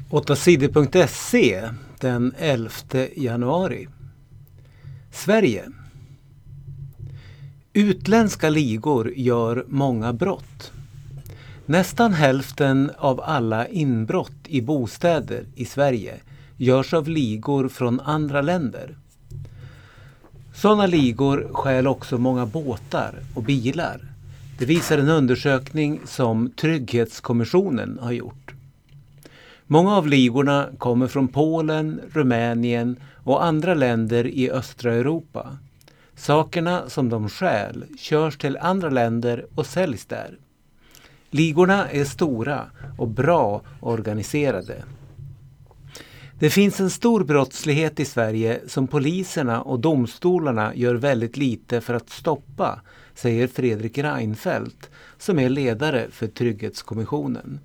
8sidor.se den 11 januari. Sverige. Utländska ligor gör många brott. Nästan hälften av alla inbrott i bostäder i Sverige görs av ligor från andra länder. Sådana ligor stjäl också många båtar och bilar. Det visar en undersökning som Trygghetskommissionen har gjort. Många av ligorna kommer från Polen, Rumänien och andra länder i östra Europa. Sakerna som de stjäl körs till andra länder och säljs där. Ligorna är stora och bra organiserade. Det finns en stor brottslighet i Sverige som poliserna och domstolarna gör väldigt lite för att stoppa, säger Fredrik Reinfeldt som är ledare för Trygghetskommissionen.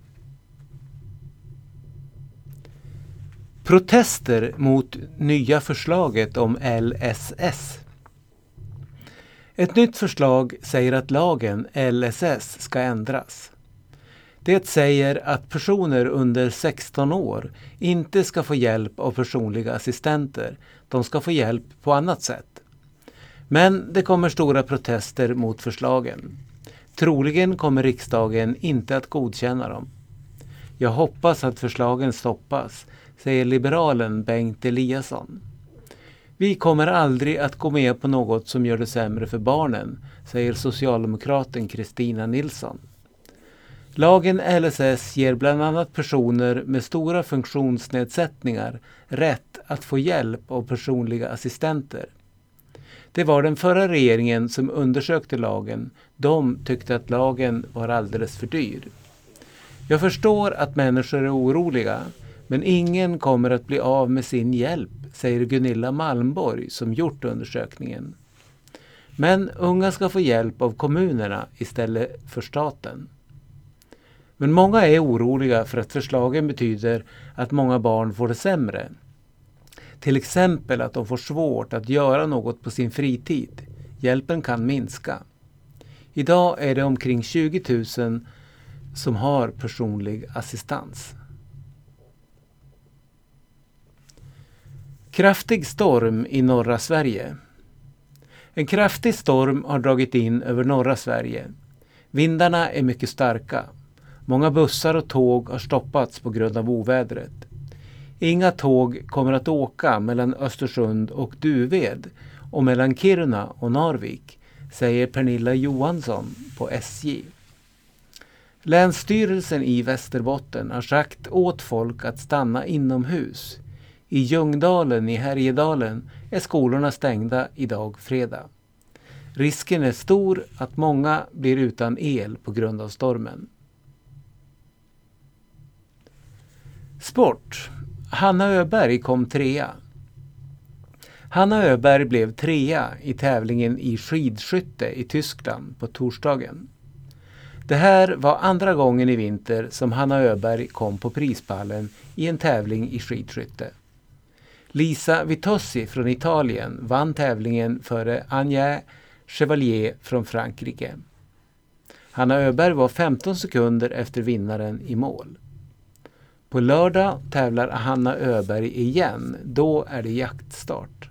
Protester mot nya förslaget om LSS. Ett nytt förslag säger att lagen LSS ska ändras. Det säger att personer under 16 år inte ska få hjälp av personliga assistenter. De ska få hjälp på annat sätt. Men det kommer stora protester mot förslagen. Troligen kommer riksdagen inte att godkänna dem. Jag hoppas att förslagen stoppas, säger liberalen Bengt Eliasson. Vi kommer aldrig att gå med på något som gör det sämre för barnen, säger socialdemokraten Kristina Nilsson. Lagen LSS ger bland annat personer med stora funktionsnedsättningar rätt att få hjälp av personliga assistenter. Det var den förra regeringen som undersökte lagen. De tyckte att lagen var alldeles för dyr. Jag förstår att människor är oroliga, men ingen kommer att bli av med sin hjälp, säger Gunilla Malmborg som gjort undersökningen. Men unga ska få hjälp av kommunerna istället för staten. Men många är oroliga för att förslagen betyder att många barn får det sämre. Till exempel att de får svårt att göra något på sin fritid. Hjälpen kan minska. Idag är det omkring 20 000 som har personlig assistans. Kraftig storm i norra Sverige. En kraftig storm har dragit in över norra Sverige. Vindarna är mycket starka. Många bussar och tåg har stoppats på grund av ovädret. Inga tåg kommer att åka mellan Östersund och Duved och mellan Kiruna och Narvik, säger Pernilla Johansson på SJ. Länsstyrelsen i Västerbotten har sagt åt folk att stanna inomhus. I Ljungdalen i Härjedalen är skolorna stängda idag fredag. Risken är stor att många blir utan el på grund av stormen. Sport. Hanna Öberg kom 3:a. Hanna Öberg blev 3:a i tävlingen i skidskytte i Tyskland på torsdagen. Det här var andra gången i vinter som Hanna Öberg kom på prispallen i en tävling i skidskytte. Lisa Vitossi från Italien vann tävlingen före Anja Chevalier från Frankrike. Hanna Öberg var 15 sekunder efter vinnaren i mål. På lördag tävlar Hanna Öberg igen. Då är det jaktstart.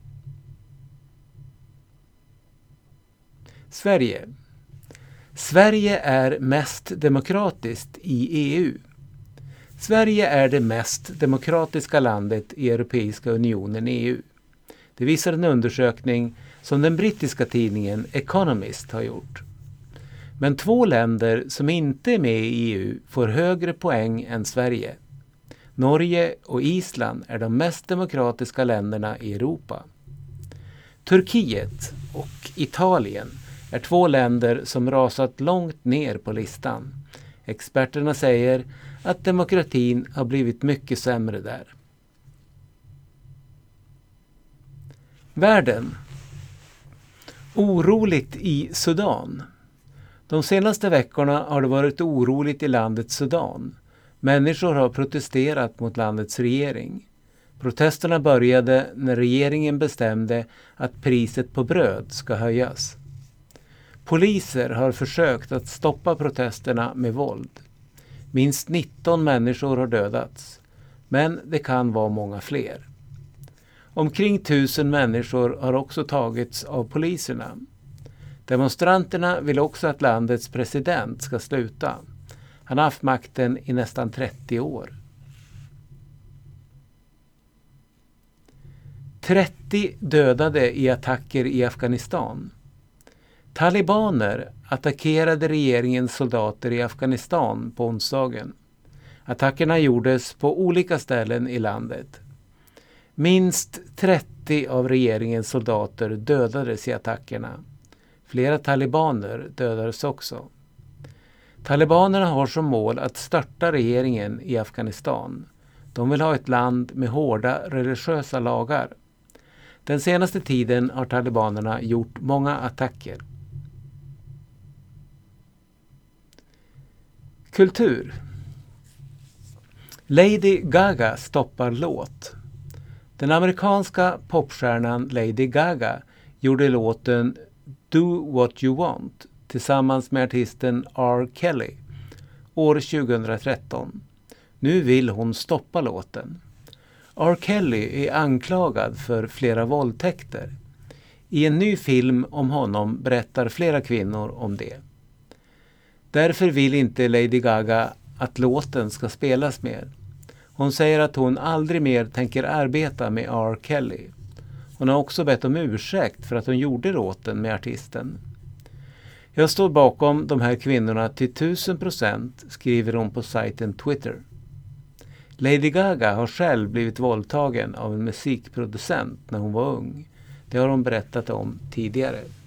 Sverige. Sverige är mest demokratiskt i EU. Sverige är det mest demokratiska landet i Europeiska unionen EU. Det visar en undersökning som den brittiska tidningen Economist har gjort. Men 2 länder som inte är med i EU får högre poäng än Sverige. Norge och Island är de mest demokratiska länderna i Europa. Turkiet och Italien är 2 länder som rasat långt ner på listan. Experterna säger att demokratin har blivit mycket sämre där. Världen. Oroligt i Sudan. De senaste veckorna har det varit oroligt i landet Sudan. Människor har protesterat mot landets regering. Protesterna började när regeringen bestämde att priset på bröd ska höjas. Poliser har försökt att stoppa protesterna med våld. Minst 19 människor har dödats, men det kan vara många fler. Omkring 1000 människor har också tagits av poliserna. Demonstranterna vill också att landets president ska sluta. Han har haft makten i nästan 30 år. 30 dödade i attacker i Afghanistan. Talibaner attackerade regeringens soldater i Afghanistan på onsdagen. Attackerna gjordes på olika ställen i landet. Minst 30 av regeringens soldater dödades i attackerna. Flera talibaner dödades också. Talibanerna har som mål att störta regeringen i Afghanistan. De vill ha ett land med hårda religiösa lagar. Den senaste tiden har talibanerna gjort många attacker. Kultur. Lady Gaga stoppar låt. Den amerikanska popstjärnan Lady Gaga gjorde låten Do What You Want tillsammans med artisten R. Kelly år 2013. Nu vill hon stoppa låten. R. Kelly är anklagad för flera våldtäkter. I en ny film om honom berättar flera kvinnor om det. Därför vill inte Lady Gaga att låten ska spelas mer. Hon säger att hon aldrig mer tänker arbeta med R. Kelly. Hon har också bett om ursäkt för att hon gjorde låten med artisten. Jag står bakom de här kvinnorna till 1000%, skriver hon på sajten Twitter. Lady Gaga har själv blivit våldtagen av en musikproducent när hon var ung. Det har hon berättat om tidigare.